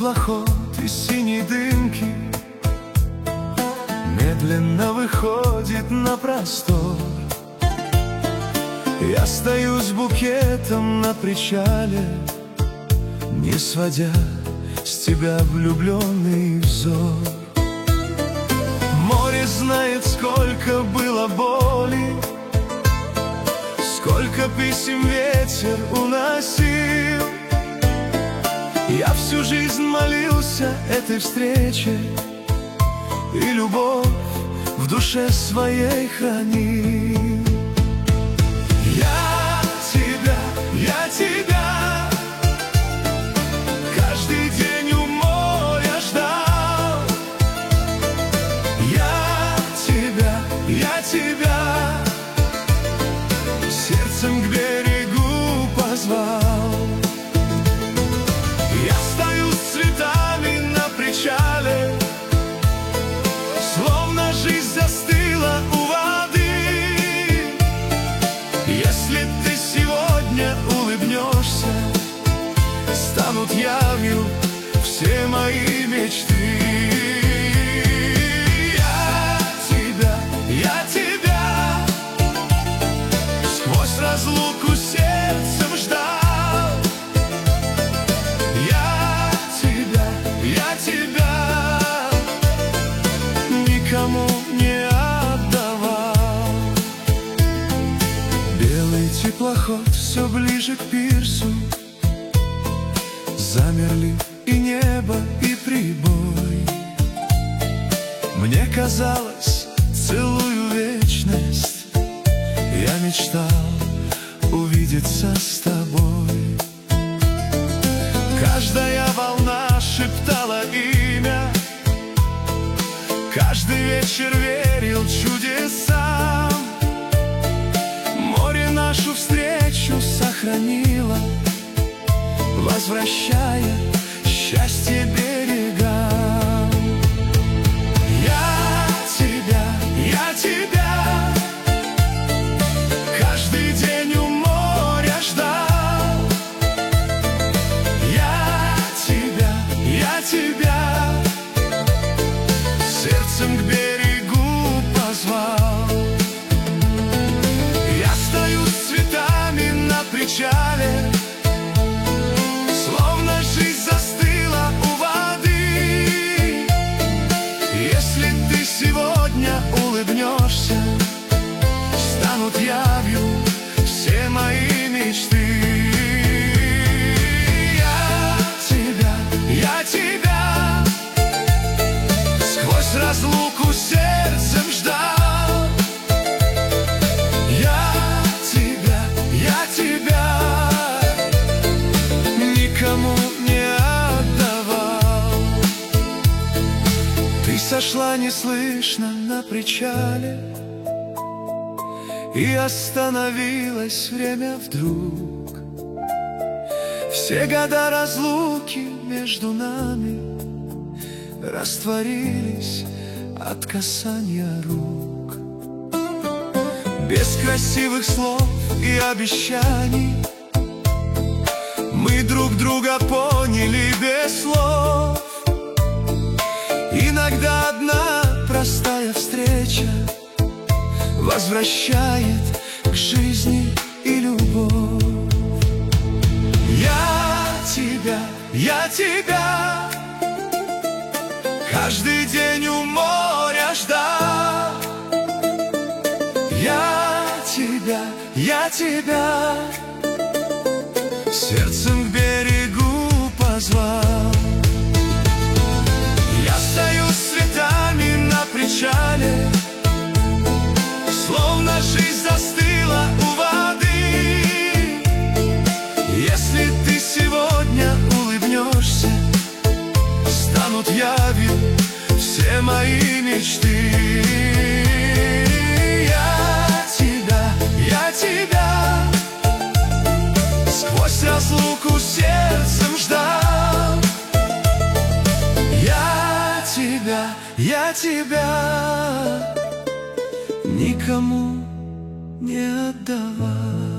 теплоход из синей дымки медленно выходит на простор. Я стою с букетом на причале, не сводя с тебя влюбленный взор. Море знает, сколько было боли, сколько писем ветер уносил. Я всю жизнь молился этой встрече и любовь в душе своей хранил. Я тебя каждый день у моря ждал. Я тебя сердцем к берегу позвал. Я стою с цветами на причале, словно жизнь застыла у воды. Если ты сегодня улыбнешься, станут явью все мои мечты. Я тебя сквозь разлуку сердцем ждал. Я тебя никому не отдавал. Белый теплоход все ближе к пирсу. Замерли и небо, и прибой. Мне казалось, целую вечность я мечтал увидеться с тобой. Каждая волна шептала имя, каждый вечер верил чудесам. Море нашу встречу сохранило, возвращая счастье берегам. Я тебя каждый день у моря ждал. Я тебя сердцем к берегу позвал. Я стою с цветами на причале, словно жизнь застыла у воды. Если ты сегодня улыбнешься, станут явью все мои мечты. Я тебя сквозь разлуку сердцем ждал. Я тебя никому не отдавал. Ты сошла неслышно на причале, и остановилось время вдруг. Все года разлуки между нами растворились от касания рук. Без красивых слов и обещаний мы друг друга поняли без слов. Иногда одна простая встреча возвращает к жизни и любовь. Я тебя каждый день у моря ждал. Я тебя сердцем к берегу позвал. Я стою с цветами на причале, словно жизнь застыла у воды. Если ты сегодня улыбнешься, станут явью все мои мечты. Я тебя сквозь разлуку сердцем ждал. Я тебя никому не отдавал.